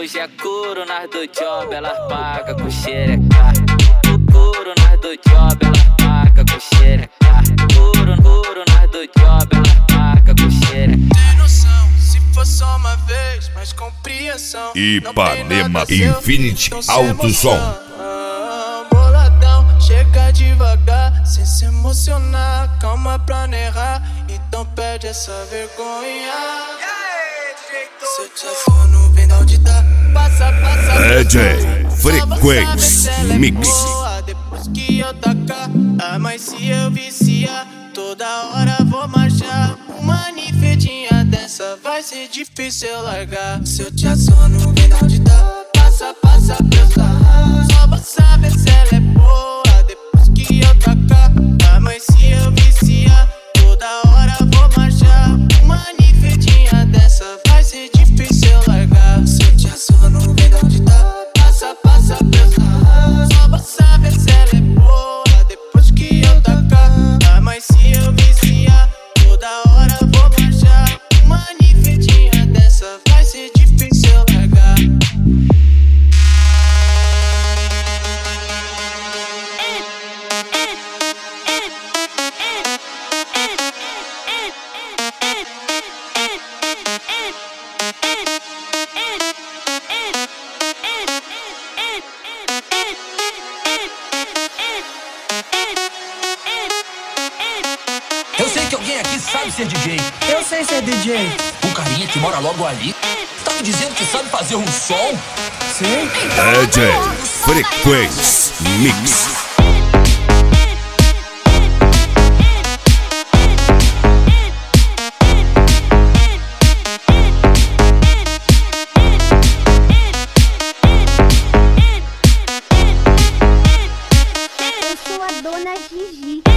Hoje é couro nas do job, elas pagam com xereca. Couro nas do job, elas pagam com xereca. Couro nas do job, elas pagam com xereca. Tem noção, se for só uma vez, mas compreensão. Ipanema Infinity Alto Som. Boladão, chega devagar, sem se emocionar. Calma pra não errar, então perde essa vergonha. Se eu te assono, vem da onde tá. Passa, DJ Frequência Mix. Depois que eu tacar, mas se eu viciar, toda hora vou marchar. Uma ninfedinha dessa vai ser difícil eu largar. Se eu te assono, vem da onde tá. Passa pra eu sarrar. Só pra saber se ela é boa. Depois que eu tacar, mas se eu viciar, toda hora vou marchar. Uma ninfedinha dessa vai ser difícil eu largar. Se eu te assono, vem da onde tá. Passa pra eu sarrar. Só pra saber se ela é boa. Depois que eu tacar, mas se eu viciar, toda hora vou marchar. Uma ninfedinha dessa vai ser difícil eu largar. Eu sei que alguém aqui sabe ser DJ. Eu sei ser DJ. O carinha que mora logo ali tá me dizendo que sabe fazer um som? Sim. DJ Frequência Mix. Eu sou a dona Gigi.